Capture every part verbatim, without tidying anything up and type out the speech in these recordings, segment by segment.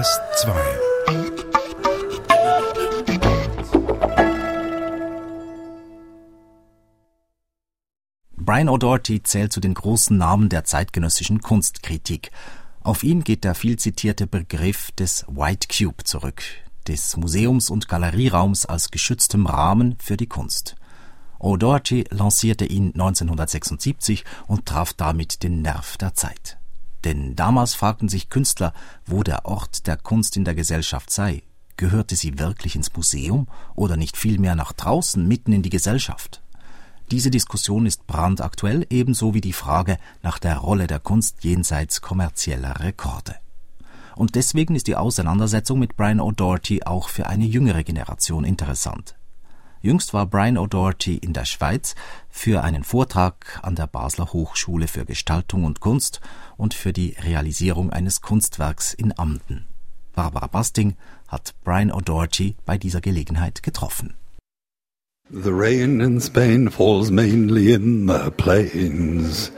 S zwei. Brian O'Doherty zählt zu den großen Namen der zeitgenössischen Kunstkritik. Auf ihn geht der viel zitierte Begriff des White Cube zurück, des Museums- und Galerieraums als geschütztem Rahmen für die Kunst. O'Doherty lancierte ihn neunzehnhundertsechsundsiebzig und traf damit den Nerv der Zeit. Denn damals fragten sich Künstler, wo der Ort der Kunst in der Gesellschaft sei. Gehörte sie wirklich ins Museum oder nicht vielmehr nach draußen, mitten in die Gesellschaft? Diese Diskussion ist brandaktuell, ebenso wie die Frage nach der Rolle der Kunst jenseits kommerzieller Rekorde. Und deswegen ist die Auseinandersetzung mit Brian O'Doherty auch für eine jüngere Generation interessant. Jüngst war Brian O'Doherty in der Schweiz für einen Vortrag an der Basler Hochschule für Gestaltung und Kunst und für die Realisierung eines Kunstwerks in Amden. Barbara Basting hat Brian O'Doherty bei dieser Gelegenheit getroffen. The rain in Spain falls mainly in the plains.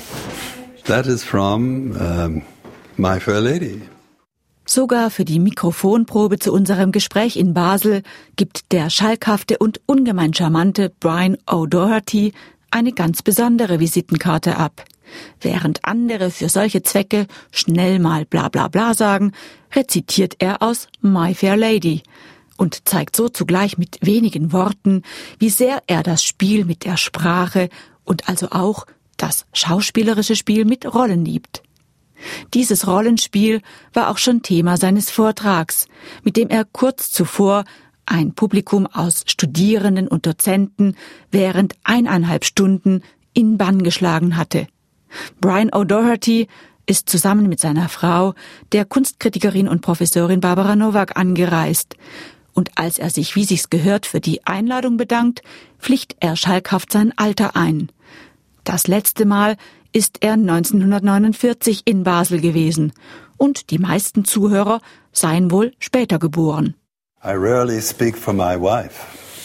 That is from um, My Fair Lady. Sogar für die Mikrofonprobe zu unserem Gespräch in Basel gibt der schalkhafte und ungemein charmante Brian O'Doherty eine ganz besondere Visitenkarte ab. Während andere für solche Zwecke schnell mal bla bla bla sagen, rezitiert er aus My Fair Lady und zeigt so zugleich mit wenigen Worten, wie sehr er das Spiel mit der Sprache und also auch das schauspielerische Spiel mit Rollen liebt. Dieses Rollenspiel war auch schon Thema seines Vortrags, mit dem er kurz zuvor ein Publikum aus Studierenden und Dozenten während eineinhalb Stunden in Bann geschlagen hatte. Brian O'Doherty ist zusammen mit seiner Frau, der Kunstkritikerin und Professorin Barbara Nowak, angereist. Und als er sich, wie sich's gehört, für die Einladung bedankt, pflicht er schalkhaft sein Alter ein. Das letzte Mal ist er neunzehnhundertneunundvierzig in Basel gewesen und die meisten Zuhörer seien wohl später geboren. I rarely speak for my wife,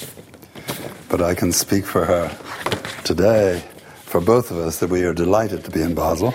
but I can speak for her today, for both of us, that we are delighted to be in Basel.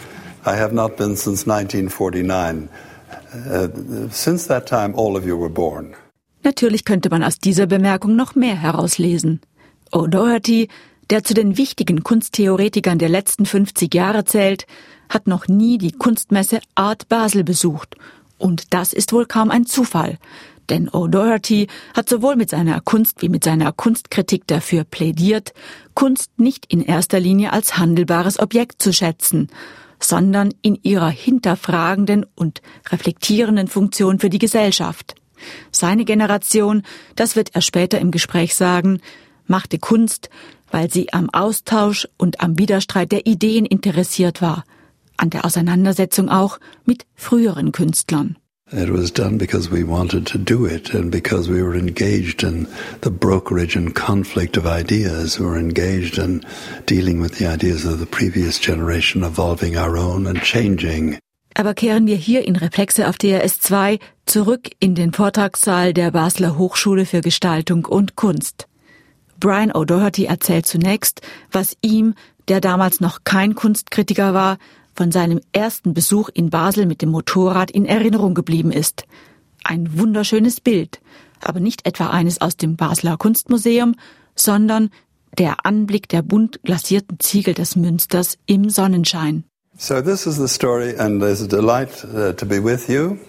I have not been since nineteen forty-nine. Uh, since that time, all of you were born. Natürlich könnte man aus dieser Bemerkung noch mehr herauslesen. O'Doherty, der zu den wichtigen Kunsttheoretikern der letzten fünfzig Jahre zählt, hat noch nie die Kunstmesse Art Basel besucht. Und das ist wohl kaum ein Zufall. Denn O'Doherty hat sowohl mit seiner Kunst wie mit seiner Kunstkritik dafür plädiert, Kunst nicht in erster Linie als handelbares Objekt zu schätzen, sondern in ihrer hinterfragenden und reflektierenden Funktion für die Gesellschaft. Seine Generation, das wird er später im Gespräch sagen, machte Kunst, weil sie am Austausch und am Widerstreit der Ideen interessiert war, an der Auseinandersetzung auch mit früheren Künstlern. It was done because we wanted to do it and because we were engaged in the brokerage and conflict of ideas. We were engaged in dealing with the ideas of the previous generation, evolving our own and changing. Aber kehren wir hier in Reflexe auf D R S zwei zurück in den Vortragssaal der Basler Hochschule für Gestaltung und Kunst. Brian O'Doherty erzählt zunächst, was ihm, der damals noch kein Kunstkritiker war, von seinem ersten Besuch in Basel mit dem Motorrad in Erinnerung geblieben ist. Ein wunderschönes Bild, aber nicht etwa eines aus dem Basler Kunstmuseum, sondern der Anblick der bunt glasierten Ziegel des Münsters im Sonnenschein. So this is the story, and it's a delight uh, to be with you.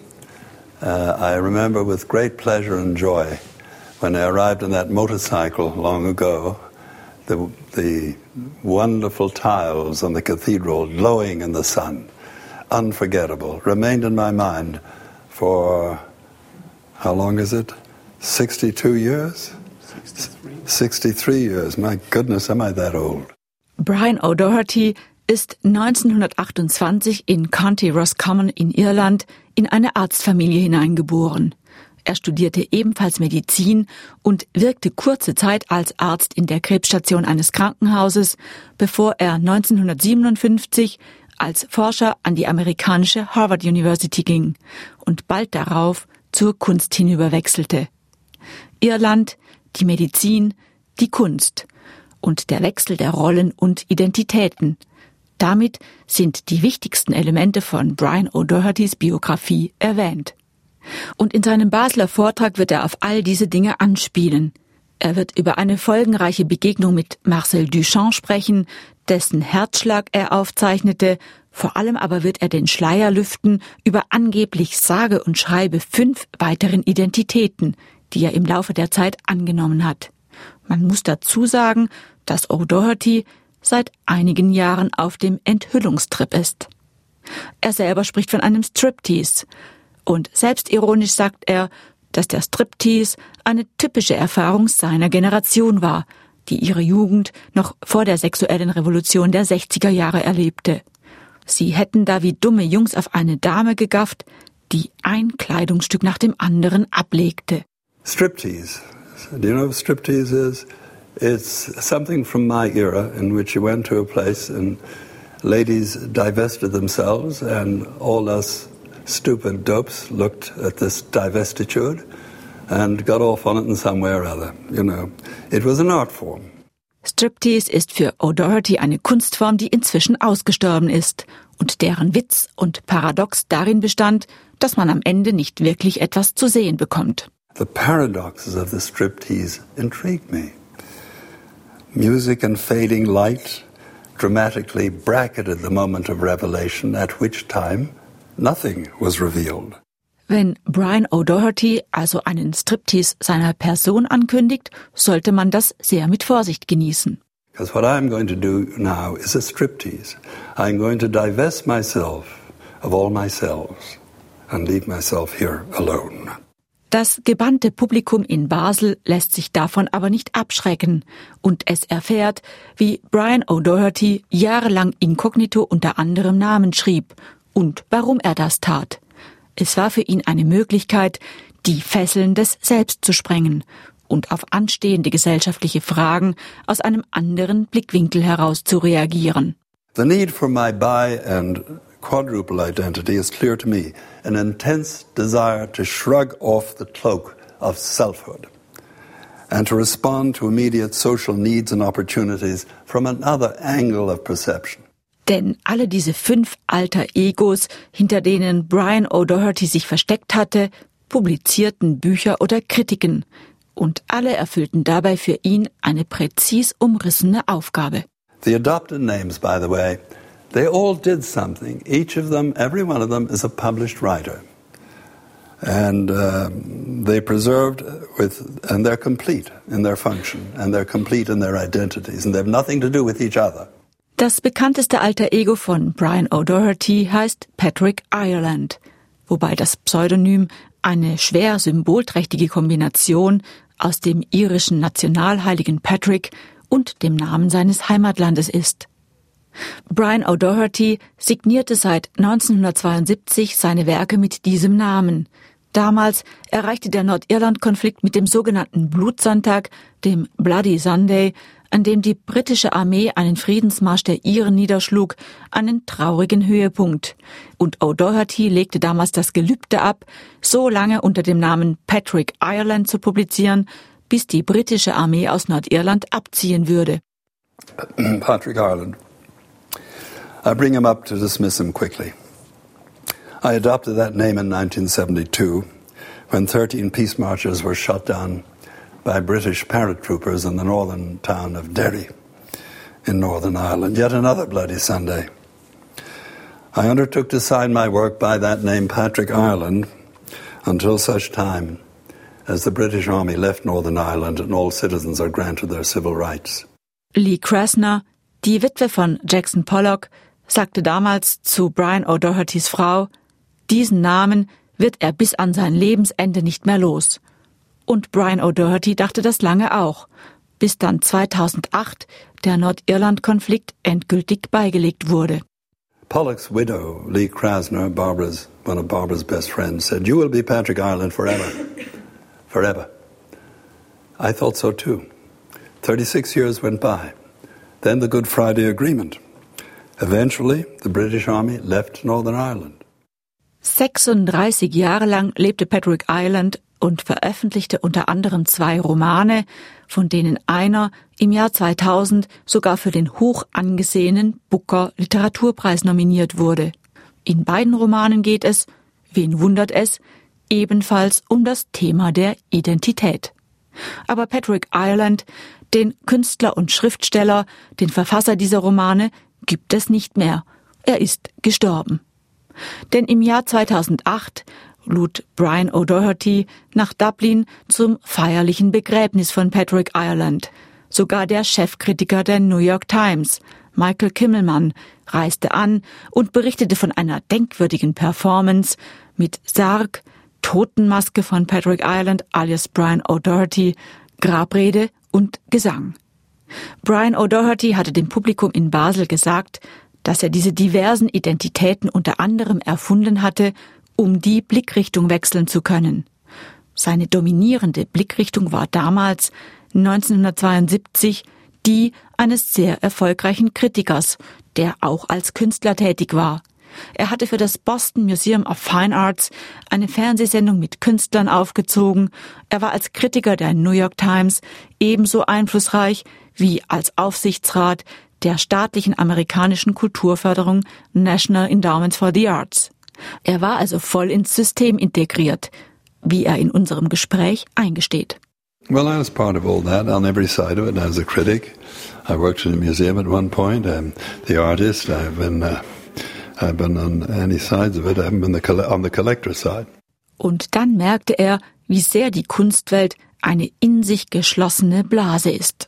Uh, I remember with great pleasure and joy when I arrived on that motorcycle long ago, the, the wonderful tiles on the cathedral glowing in the sun, unforgettable, remained in my mind for, how long is it? sixty-two years? sixty-three. sixty-three years. My goodness, am I that old? Brian O'Doherty ist neunzehnhundertachtundzwanzig in County Roscommon in Irland in eine Arztfamilie hineingeboren. Er studierte ebenfalls Medizin und wirkte kurze Zeit als Arzt in der Krebsstation eines Krankenhauses, bevor er neunzehnhundertsiebenundfünfzig als Forscher an die amerikanische Harvard University ging und bald darauf zur Kunst hinüberwechselte. Irland, die Medizin, die Kunst und der Wechsel der Rollen und Identitäten. Damit sind die wichtigsten Elemente von Brian O'Dohertys Biografie erwähnt. Und in seinem Basler Vortrag wird er auf all diese Dinge anspielen. Er wird über eine folgenreiche Begegnung mit Marcel Duchamp sprechen, dessen Herzschlag er aufzeichnete. Vor allem aber wird er den Schleier lüften über angeblich sage und schreibe fünf weiteren Identitäten, die er im Laufe der Zeit angenommen hat. Man muss dazu sagen, dass O'Doherty seit einigen Jahren auf dem Enthüllungstrip ist. Er selber spricht von einem Striptease. Und selbstironisch sagt er, dass der Striptease eine typische Erfahrung seiner Generation war, die ihre Jugend noch vor der sexuellen Revolution der sechziger Jahre erlebte. Sie hätten da wie dumme Jungs auf eine Dame gegafft, die ein Kleidungsstück nach dem anderen ablegte. Striptease. Do you know what striptease is? It's something from my era in which you went to a place and ladies divested themselves and all us stupid dopes looked at this divestitude and got off on it in some way or other. You know, it was an art form. Striptease ist für O'Doherty eine Kunstform, die inzwischen ausgestorben ist und deren Witz und Paradox darin bestand, dass man am Ende nicht wirklich etwas zu sehen bekommt. The paradoxes of the striptease intrigued me. Music and fading light dramatically bracketed the moment of revelation, at which time nothing was revealed. Wenn Brian O'Doherty also einen Striptease seiner Person ankündigt, sollte man das sehr mit Vorsicht genießen. Because what I'm going to do now is a striptease. I'm going to divest myself of all my selves and leave myself here alone. Das gebannte Publikum in Basel lässt sich davon aber nicht abschrecken und es erfährt, wie Brian O'Doherty jahrelang inkognito unter anderem Namen schrieb und warum er das tat. Es war für ihn eine Möglichkeit, die Fesseln des Selbst zu sprengen und auf anstehende gesellschaftliche Fragen aus einem anderen Blickwinkel heraus zu reagieren. The need for my bi- and quadruple identity is clear to me. An intense desire to shrug off the cloak of selfhood and to respond to immediate social needs and opportunities from another angle of perception. Denn alle diese fünf Alter Egos, hinter denen Brian O'Doherty sich versteckt hatte, publizierten Bücher oder Kritiken und alle erfüllten dabei für ihn eine präzis umrissene Aufgabe. The adopted names, by the way, they all did something. Each of them, every one of them is a published writer. And uh, they preserved with, and they're complete in their function, and they're complete in their identities, and they have nothing to do with each other. Das bekannteste Alter Ego von Brian O'Doherty heißt Patrick Ireland, wobei das Pseudonym eine schwer symbolträchtige Kombination aus dem irischen Nationalheiligen Patrick und dem Namen seines Heimatlandes ist. Brian O'Doherty signierte seit neunzehnhundertzweiundsiebzig seine Werke mit diesem Namen. Damals erreichte der Nordirland-Konflikt mit dem sogenannten Blutsonntag, dem Bloody Sunday, an dem die britische Armee einen Friedensmarsch der Iren niederschlug, einen traurigen Höhepunkt. Und O'Doherty legte damals das Gelübde ab, so lange unter dem Namen Patrick Ireland zu publizieren, bis die britische Armee aus Nordirland abziehen würde. Patrick Ireland. I bring him up to dismiss him quickly. I adopted that name in nineteen seventy-two, when thirteen peace marchers were shot down by British paratroopers in the northern town of Derry in Northern Ireland. Yet another bloody Sunday. I undertook to sign my work by that name, Patrick Ireland, until such time as the British Army left Northern Ireland and all citizens are granted their civil rights. Lee Krasner, die Witwe von Jackson Pollock, sagte damals zu Brian O'Dohertys Frau, diesen Namen wird er bis an sein Lebensende nicht mehr los. Und Brian O'Doherty dachte das lange auch, bis dann zweitausendacht der Nordirland-Konflikt endgültig beigelegt wurde. Pollock's widow, Lee Krasner, Barbara's, one of Barbara's best friends, said, "You will be Patrick Ireland forever, forever." I thought so too. Thirty-six years went by. Then the Good Friday Agreement. Eventually, the British Army left Northern Ireland. sechsunddreißig Jahre lang lebte Patrick Ireland und veröffentlichte unter anderem zwei Romane, von denen einer im Jahr zweitausend sogar für den hoch angesehenen Booker Literaturpreis nominiert wurde. In beiden Romanen geht es, wen wundert es, ebenfalls um das Thema der Identität. Aber Patrick Ireland, den Künstler und Schriftsteller, den Verfasser dieser Romane, gibt es nicht mehr. Er ist gestorben. Denn im Jahr zweitausendacht lud Brian O'Doherty nach Dublin zum feierlichen Begräbnis von Patrick Ireland. Sogar der Chefkritiker der New York Times, Michael Kimmelman, reiste an und berichtete von einer denkwürdigen Performance mit Sarg, Totenmaske von Patrick Ireland alias Brian O'Doherty, Grabrede und Gesang. Brian O'Doherty hatte dem Publikum in Basel gesagt, dass er diese diversen Identitäten unter anderem erfunden hatte, um die Blickrichtung wechseln zu können. Seine dominierende Blickrichtung war damals, neunzehnhundertzweiundsiebzig, die eines sehr erfolgreichen Kritikers, der auch als Künstler tätig war. Er hatte für das Boston Museum of Fine Arts eine Fernsehsendung mit Künstlern aufgezogen. Er war als Kritiker der New York Times ebenso einflussreich wie als Aufsichtsrat der staatlichen amerikanischen Kulturförderung National Endowments for the Arts. Er war also voll ins System integriert, wie er in unserem Gespräch eingesteht. Well, I was part of all that on every side of it. I was a critic. I worked in a museum at one point. I'm the artist. I've been, uh, I've been on any sides of it. I haven't been the coll- on the collector side. Und dann merkte er, wie sehr die Kunstwelt eine in sich geschlossene Blase ist.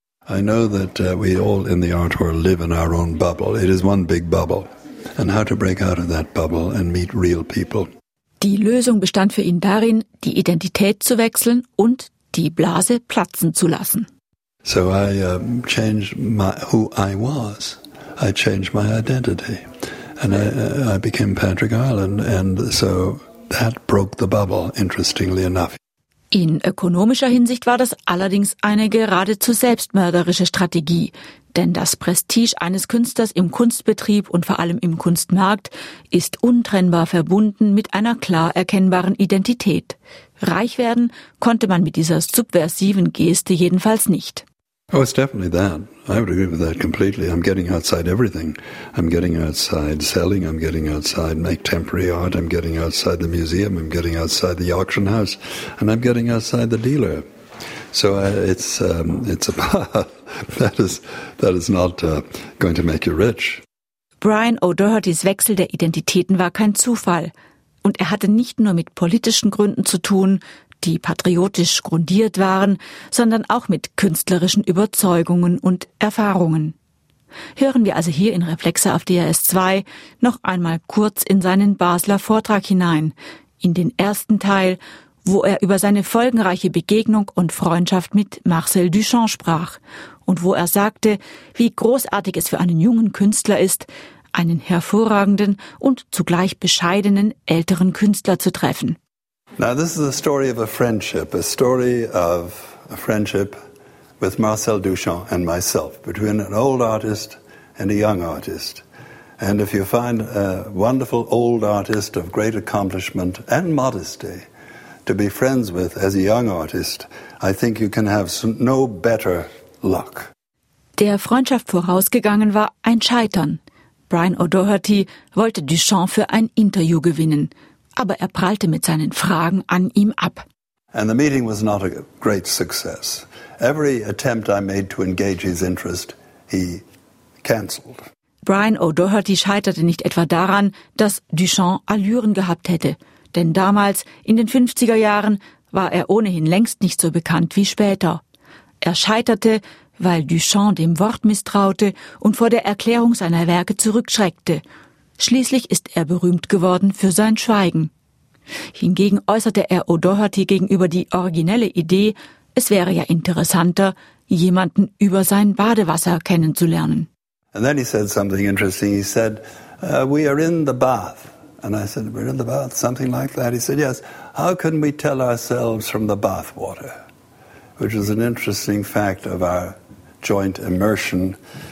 I know that uh, we all in the art world live in our own bubble. It is one big bubble. And how to break out of that bubble and meet real people. Die Lösung bestand für ihn darin, die Identität zu wechseln und die Blase platzen zu lassen. So I um, changed my, who I was. I changed my identity. And I, uh, I became Patrick Ireland. And so that broke the bubble, interestingly enough. In ökonomischer Hinsicht war das allerdings eine geradezu selbstmörderische Strategie, denn das Prestige eines Künstlers im Kunstbetrieb und vor allem im Kunstmarkt ist untrennbar verbunden mit einer klar erkennbaren Identität. Reich werden konnte man mit dieser subversiven Geste jedenfalls nicht. Oh, it's definitely that. I would agree with that completely. I'm getting outside everything. I'm getting outside selling. I'm getting outside make temporary art. I'm getting outside the museum. I'm getting outside the auction house. And I'm getting outside the dealer. So uh, it's um, it's a path that is that is not uh, going to make you rich. Brian O'Dohertys Wechsel der Identitäten war kein Zufall. Und er hatte nicht nur mit politischen Gründen zu tun, die patriotisch grundiert waren, sondern auch mit künstlerischen Überzeugungen und Erfahrungen. Hören wir also hier in Reflexe auf D R S zwei noch einmal kurz in seinen Basler Vortrag hinein, in den ersten Teil, wo er über seine folgenreiche Begegnung und Freundschaft mit Marcel Duchamp sprach und wo er sagte, wie großartig es für einen jungen Künstler ist, einen hervorragenden und zugleich bescheidenen älteren Künstler zu treffen. Now this is a story of a friendship, a story of a friendship with Marcel Duchamp and myself, between an old artist and a young artist. And if you find a wonderful old artist of great accomplishment and modesty to be friends with as a young artist, I think you can have no better luck. Der Freundschaft vorausgegangen war ein Scheitern. Brian O'Doherty wollte Duchamp für ein Interview gewinnen, aber er prallte mit seinen Fragen an ihm ab. And the meeting was not a great success. Every attempt I made to engage his interest, he cancelled. Brian O'Doherty scheiterte nicht etwa daran, dass Duchamp Allüren gehabt hätte, denn damals, in den fünfziger Jahren, war er ohnehin längst nicht so bekannt wie später. Er scheiterte, weil Duchamp dem Wort misstraute und vor der Erklärung seiner Werke zurückschreckte. Schließlich ist er berühmt geworden für sein Schweigen. Hingegen äußerte er O'Doherty gegenüber die originelle Idee, es wäre ja interessanter, jemanden über sein Badewasser kennenzulernen. And then he said something interesting. He said, uh, we are in the bath. And I said, we're in the bath, something like that. He said, yes, how can we tell ourselves from the bath water? Which is an interesting fact of our joint immersion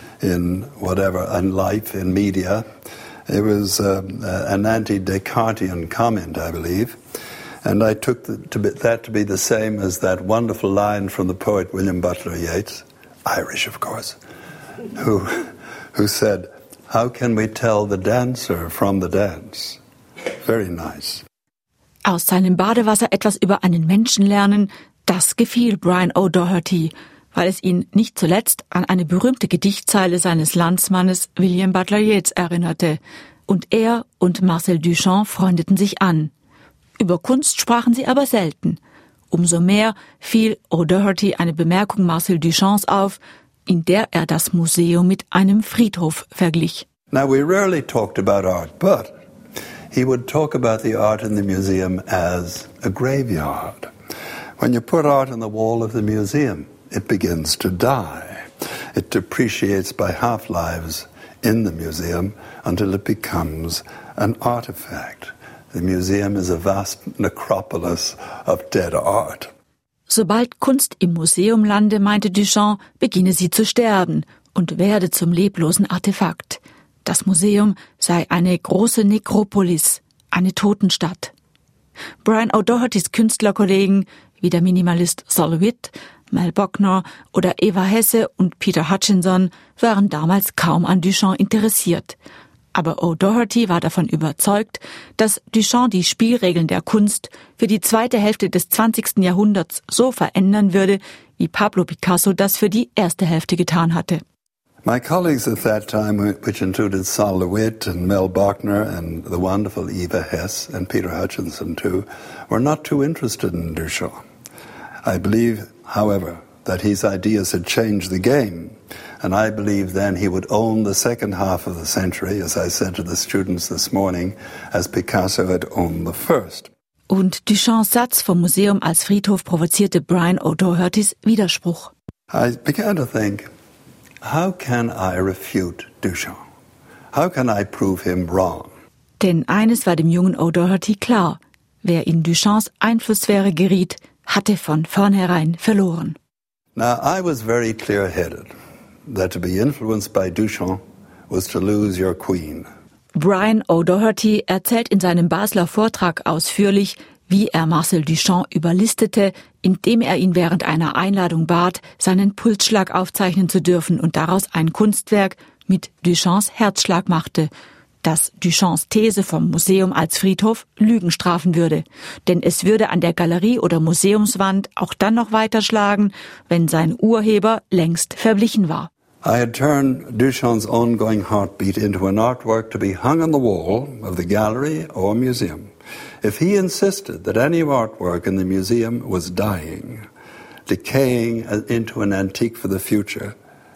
in whatever, in life, in media. It was um, uh, an anti-Descartesian comment, I believe. And I took the, to be, that to be the same as that wonderful line from the poet William Butler Yeats, Irish, of course, who, who said, how can we tell the dancer from the dance? Very nice. Aus seinem Badewasser etwas über einen Menschen lernen, das gefiel Brian O'Doherty, weil es ihn nicht zuletzt an eine berühmte Gedichtzeile seines Landsmannes William Butler Yeats erinnerte. Und er und Marcel Duchamp freundeten sich an. Über Kunst sprachen sie aber selten. Umso mehr fiel O'Doherty eine Bemerkung Marcel Duchamps auf, in der er das Museum mit einem Friedhof verglich. Now we rarely talked about art, but he would talk about the art in the museum as a graveyard. When you put art on the wall of the museum, it begins to die. It depreciates by half-lives in the museum until it becomes an artifact. The museum is a vast necropolis of dead art. Sobald Kunst im Museum lande, meinte Duchamp, beginne sie zu sterben und werde zum leblosen Artefakt. Das Museum sei eine große Nekropolis, eine Totenstadt. Brian O'Dohertys Künstlerkollegen wie der Minimalist Sol Witt, Mel Bochner oder Eva Hesse und Peter Hutchinson waren damals kaum an Duchamp interessiert. Aber O'Doherty war davon überzeugt, dass Duchamp die Spielregeln der Kunst für die zweite Hälfte des zwanzigsten Jahrhunderts so verändern würde, wie Pablo Picasso das für die erste Hälfte getan hatte. My colleagues at that time, which included Sol LeWitt and Mel Bochner and the wonderful Eva Hess and Peter Hutchinson too, were not too interested in Duchamp. I believe, however, that his ideas had changed the game, and I believe then he would own the second half of the century, as I said to the students this morning, as Picasso had owned the first. Und Duchamps Satz vom Museum als Friedhof provozierte Brian O'Dohertys Widerspruch. I began to think, how can I refute Duchamp? How can I prove him wrong? Denn eines war dem jungen O'Doherty klar: Wer in Duchamps Einflusssphäre geriet, hatte von vornherein verloren. Now, I was very clear-headed that to be influenced by Duchamp was to lose your queen. Brian O'Doherty erzählt in seinem Basler Vortrag ausführlich, wie er Marcel Duchamp überlistete, indem er ihn während einer Einladung bat, seinen Pulsschlag aufzeichnen zu dürfen und daraus ein Kunstwerk mit Duchamps Herzschlag machte, das Duchamps These vom Museum als Friedhof Lügen strafen würde. Denn es würde an der Galerie- oder Museumswand auch dann noch weiterschlagen, wenn sein Urheber längst verblichen war. I had turned Duchamp's ongoing heartbeat into an artwork to be hung on the wall of the gallery or museum. If he insisted that any artwork in the museum was dying, decaying into an antique for the future,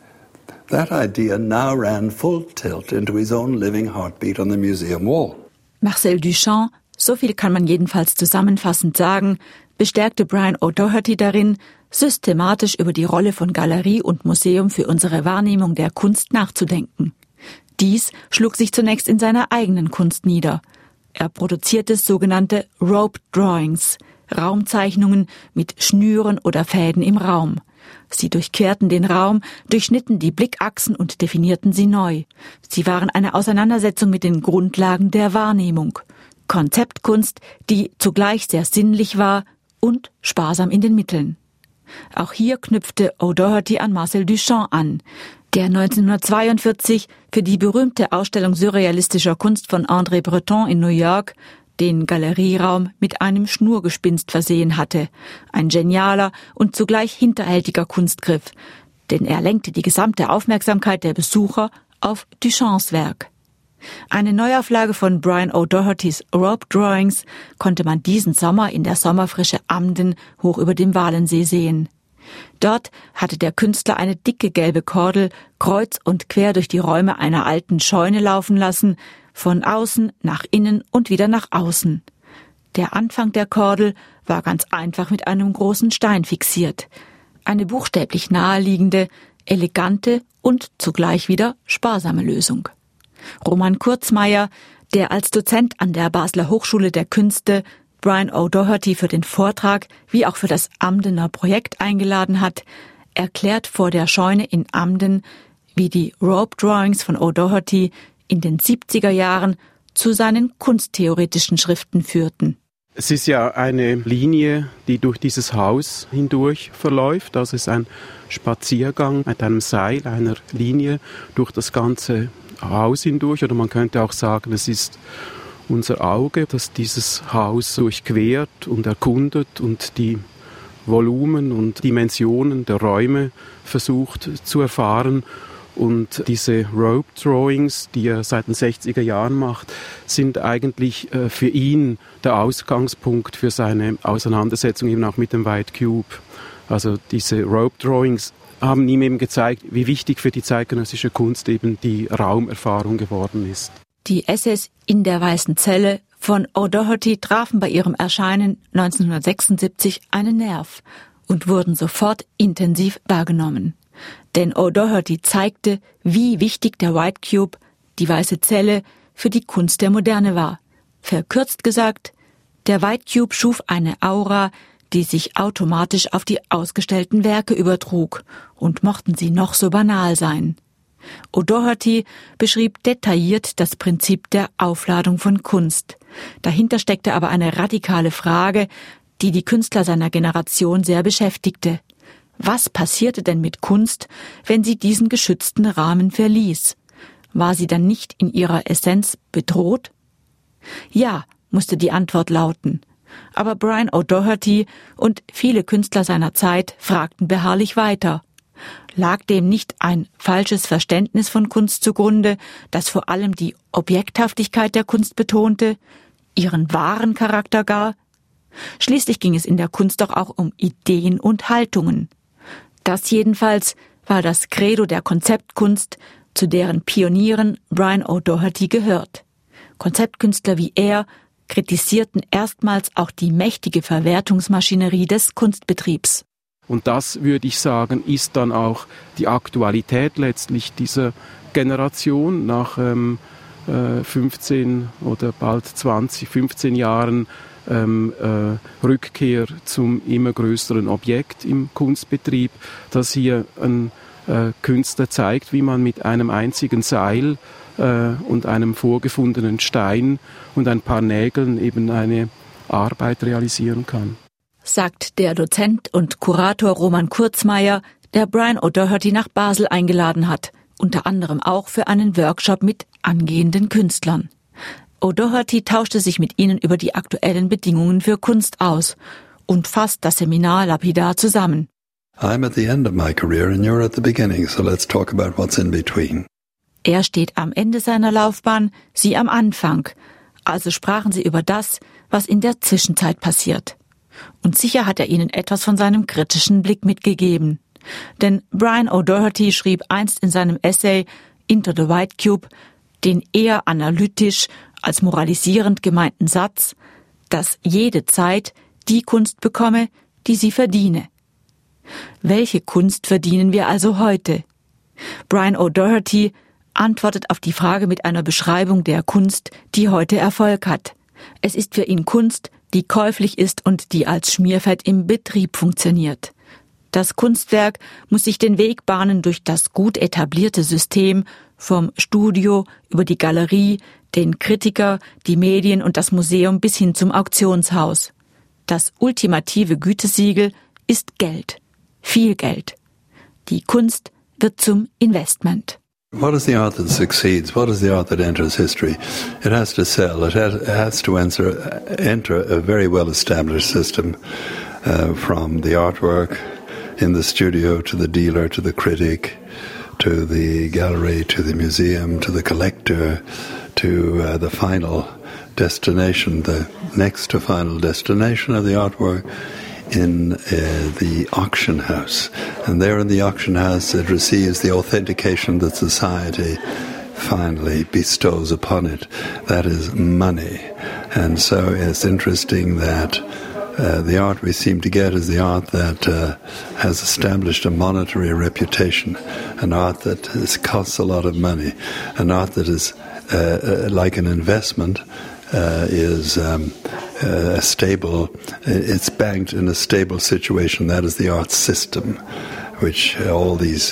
that idea now ran full tilt into his own living heartbeat on the museum wall. Marcel Duchamp, so viel kann man jedenfalls zusammenfassend sagen, bestärkte Brian O'Doherty darin, systematisch über die Rolle von Galerie und Museum für unsere Wahrnehmung der Kunst nachzudenken. Dies schlug sich zunächst in seiner eigenen Kunst nieder. Er produzierte sogenannte Rope Drawings, Raumzeichnungen mit Schnüren oder Fäden im Raum. Sie durchquerten den Raum, durchschnitten die Blickachsen und definierten sie neu. Sie waren eine Auseinandersetzung mit den Grundlagen der Wahrnehmung. Konzeptkunst, die zugleich sehr sinnlich war und sparsam in den Mitteln. Auch hier knüpfte O'Doherty an Marcel Duchamp an, der neunzehnhundertzweiundvierzig für die berühmte Ausstellung surrealistischer Kunst von André Breton in New York den Galerieraum mit einem Schnurgespinst versehen hatte. Ein genialer und zugleich hinterhältiger Kunstgriff, denn er lenkte die gesamte Aufmerksamkeit der Besucher auf Duchamps Werk. Eine Neuauflage von Brian O'Dohertys Rope Drawings konnte man diesen Sommer in der Sommerfrische Amden hoch über dem Walensee sehen. Dort hatte der Künstler eine dicke gelbe Kordel kreuz und quer durch die Räume einer alten Scheune laufen lassen, von außen nach innen und wieder nach außen. Der Anfang der Kordel war ganz einfach mit einem großen Stein fixiert. Eine buchstäblich naheliegende, elegante und zugleich wieder sparsame Lösung. Roman Kurzmeier, der als Dozent an der Basler Hochschule der Künste Brian O'Doherty für den Vortrag wie auch für das Amdener Projekt eingeladen hat, erklärt vor der Scheune in Amden, wie die Rope Drawings von O'Doherty in den siebziger Jahren zu seinen kunsttheoretischen Schriften führten. Es ist ja eine Linie, die durch dieses Haus hindurch verläuft. Also es ist ein Spaziergang mit einem Seil, einer Linie durch das ganze Haus hindurch. Oder man könnte auch sagen, es ist unser Auge, das dieses Haus durchquert und erkundet und die Volumen und Dimensionen der Räume versucht zu erfahren. Und diese Rope Drawings, die er seit den sechziger Jahren macht, sind eigentlich äh, für ihn der Ausgangspunkt für seine Auseinandersetzung eben auch mit dem White Cube. Also diese Rope Drawings haben ihm eben gezeigt, wie wichtig für die zeitgenössische Kunst eben die Raumerfahrung geworden ist. Die Essays in der Weißen Zelle von O'Doherty trafen bei ihrem Erscheinen neunzehnhundertsechsundsiebzig einen Nerv und wurden sofort intensiv wahrgenommen. Denn O'Doherty zeigte, wie wichtig der White Cube, die Weiße Zelle, für die Kunst der Moderne war. Verkürzt gesagt, der White Cube schuf eine Aura, die sich automatisch auf die ausgestellten Werke übertrug, und mochten sie noch so banal sein. O'Doherty beschrieb detailliert das Prinzip der Aufladung von Kunst. Dahinter steckte aber eine radikale Frage, die die Künstler seiner Generation sehr beschäftigte. Was passierte denn mit Kunst, wenn sie diesen geschützten Rahmen verließ? War sie dann nicht in ihrer Essenz bedroht? Ja, musste die Antwort lauten. Aber Brian O'Doherty und viele Künstler seiner Zeit fragten beharrlich weiter. Lag dem nicht ein falsches Verständnis von Kunst zugrunde, das vor allem die Objekthaftigkeit der Kunst betonte, ihren wahren Charakter gar? Schließlich ging es in der Kunst doch auch um Ideen und Haltungen. Das jedenfalls war das Credo der Konzeptkunst, zu deren Pionieren Brian O'Doherty gehört. Konzeptkünstler wie er kritisierten erstmals auch die mächtige Verwertungsmaschinerie des Kunstbetriebs. Und das, würde ich sagen, ist dann auch die Aktualität letztlich dieser Generation nach ähm, äh, fünfzehn oder bald zwanzig, fünfzehn Jahren ähm, äh, Rückkehr zum immer größeren Objekt im Kunstbetrieb, dass hier ein äh, Künstler zeigt, wie man mit einem einzigen Seil äh, und einem vorgefundenen Stein und ein paar Nägeln eben eine Arbeit realisieren kann. Sagt der Dozent und Kurator Roman Kurzmeier, der Brian O'Doherty nach Basel eingeladen hat, unter anderem auch für einen Workshop mit angehenden Künstlern. O'Doherty tauschte sich mit ihnen über die aktuellen Bedingungen für Kunst aus und fasst das Seminar lapidar zusammen. I'm at the end of my career and you're at the beginning, so let's talk about what's in between. Er steht am Ende seiner Laufbahn, sie am Anfang. Also sprachen sie über das, was in der Zwischenzeit passiert. Und sicher hat er ihnen etwas von seinem kritischen Blick mitgegeben. Denn Brian O'Doherty schrieb einst in seinem Essay Into the White Cube den eher analytisch als moralisierend gemeinten Satz, dass jede Zeit die Kunst bekomme, die sie verdiene. Welche Kunst verdienen wir also heute? Brian O'Doherty antwortet auf die Frage mit einer Beschreibung der Kunst, die heute Erfolg hat. Es ist für ihn Kunst, die käuflich ist und die als Schmierfett im Betrieb funktioniert. Das Kunstwerk muss sich den Weg bahnen durch das gut etablierte System, vom Studio über die Galerie, den Kritiker, die Medien und das Museum bis hin zum Auktionshaus. Das ultimative Gütesiegel ist Geld. Viel Geld. Die Kunst wird zum Investment. What is the art that succeeds? What is the art that enters history? It has to sell. It has, it has to enter, enter a very well-established system, uh, from the artwork in the studio to the dealer to the critic to the gallery to the museum to the collector to uh, the final destination, the next to final destination of the artwork in uh, the auction house. And there in the auction house it receives the authentication that society finally bestows upon it. That is money. And so it's interesting that uh, the art we seem to get is the art that uh, has established a monetary reputation, an art that has costs a lot of money, an art that is uh, uh, like an investment, uh, is um, Uh, a stable, it's banked in a stable situation. That is the art system, which uh, all these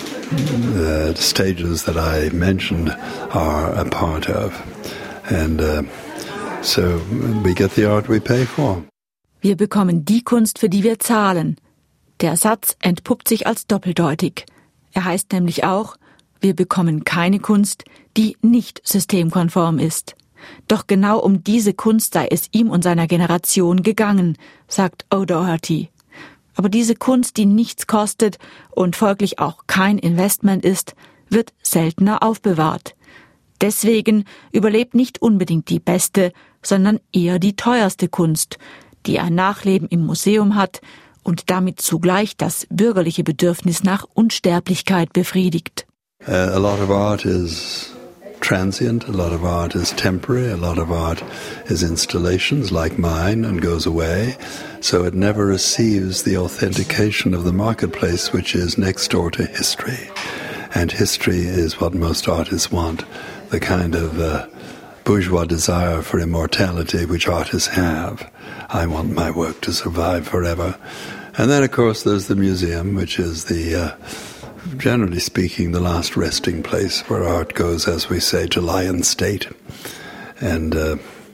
uh, stages that I mentioned are a part of. And uh, so we get the art we pay for. Wir bekommen die Kunst, für die wir zahlen. Der Satz entpuppt sich als doppeldeutig. Er heißt nämlich auch, wir bekommen keine Kunst, die nicht systemkonform ist. Doch genau um diese Kunst sei es ihm und seiner Generation gegangen, sagt O'Doherty. Aber diese Kunst, die nichts kostet und folglich auch kein Investment ist, wird seltener aufbewahrt. Deswegen überlebt nicht unbedingt die beste, sondern eher die teuerste Kunst, die ein Nachleben im Museum hat und damit zugleich das bürgerliche Bedürfnis nach Unsterblichkeit befriedigt. Uh, a lot of art is transient, a lot of art is temporary, a lot of art is installations like mine and goes away, so it never receives the authentication of the marketplace, which is next door to history. And history is what most artists want, the kind of uh, bourgeois desire for immortality which artists have. I want my work to survive forever. And then, of course, there's the museum, which is the, uh, generally speaking, the last resting place where art goes, as we say, to lie in state. And uh,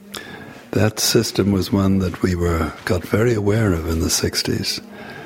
that system was one that we were got very aware of in the sixties.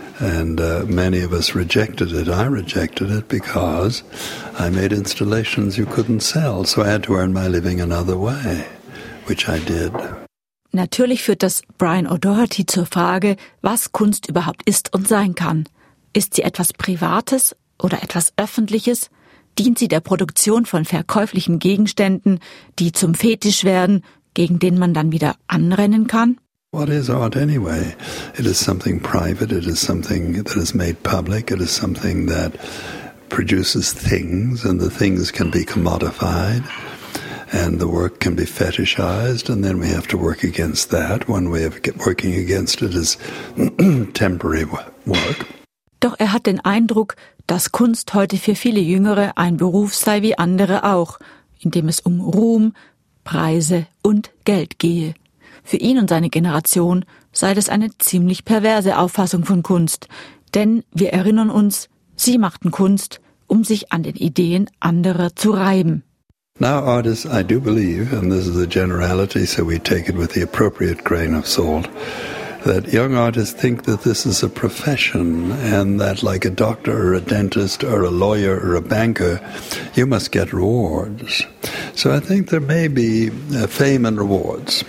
And uh, many of us rejected it. I rejected it because I made installations you couldn't sell, so I had to earn my living another way, which I did. Natürlich führt das Brian O'Doherty zur Frage, was Kunst überhaupt ist und sein kann. Ist sie etwas Privates oder etwas Öffentliches? Dient sie der Produktion von verkäuflichen Gegenständen, die zum Fetisch werden, gegen den man dann wieder anrennen kann? What is art anyway? It is something private, it is something that is made public, it is something that produces things, and the things can be commodified, and the work can be fetishized, and then we have to work against that. One way of working against it is temporary work. Doch er hat den Eindruck, dass Kunst heute für viele Jüngere ein Beruf sei wie andere auch, in dem es um Ruhm, Preise und Geld gehe. Für ihn und seine Generation sei das eine ziemlich perverse Auffassung von Kunst, denn wir erinnern uns, sie machten Kunst, um sich an den Ideen anderer zu reiben. Now artists, I do believe, and this is a generality, so we take it with the appropriate grain of salt, that young artists think that this is a profession and that like a doctor or a dentist or a lawyer or a banker, you must get rewards. So I think there may be uh, fame and rewards,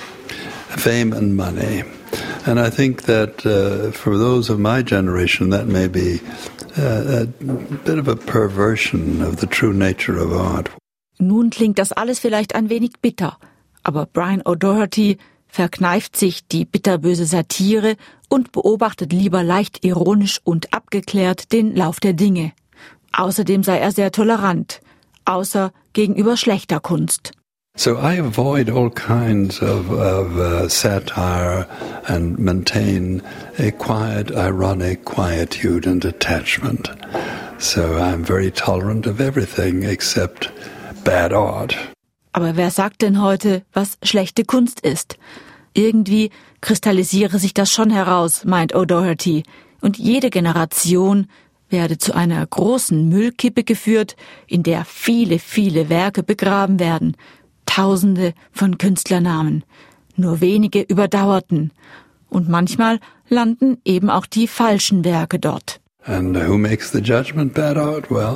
fame and money. And I think that uh, for those of my generation, that may be uh, a bit of a perversion of the true nature of art. Nun klingt das alles vielleicht ein wenig bitter, aber Brian O'Doherty verkneift sich die bitterböse Satire und beobachtet lieber leicht ironisch und abgeklärt den Lauf der Dinge. Außerdem sei er sehr tolerant, außer gegenüber schlechter Kunst. So I avoid all kinds of, of uh, satire and maintain a quiet, ironic quietude and detachment. So I'm very tolerant of everything except bad art. Aber wer sagt denn heute, was schlechte Kunst ist? Irgendwie kristallisiere sich das schon heraus, meint O'Doherty, und jede Generation werde zu einer großen Müllkippe geführt, in der viele, viele Werke begraben werden, Tausende von Künstlernamen, nur wenige überdauerten, und manchmal landen eben auch die falschen Werke dort. And who makes the judgment bad art? Well,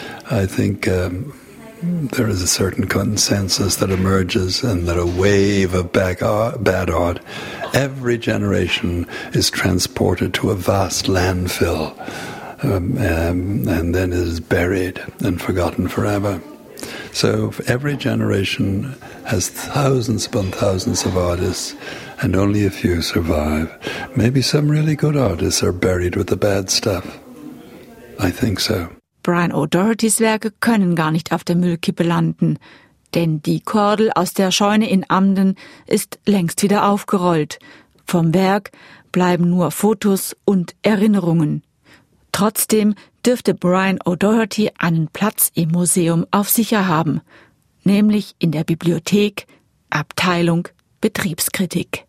I think um there is a certain consensus that emerges and that a wave of bad art, bad art, every generation is transported to a vast landfill um, um, and then it is buried and forgotten forever. So every generation has thousands upon thousands of artists and only a few survive. Maybe some really good artists are buried with the bad stuff. I think so. Brian O'Dohertys Werke können gar nicht auf der Müllkippe landen, denn die Kordel aus der Scheune in Amden ist längst wieder aufgerollt. Vom Werk bleiben nur Fotos und Erinnerungen. Trotzdem dürfte Brian O'Doherty einen Platz im Museum auf sicher haben, nämlich in der Bibliothek, Abteilung Betriebskritik.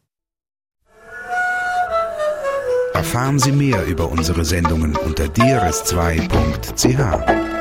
Erfahren Sie mehr über unsere Sendungen unter d r s zwei punkt c h.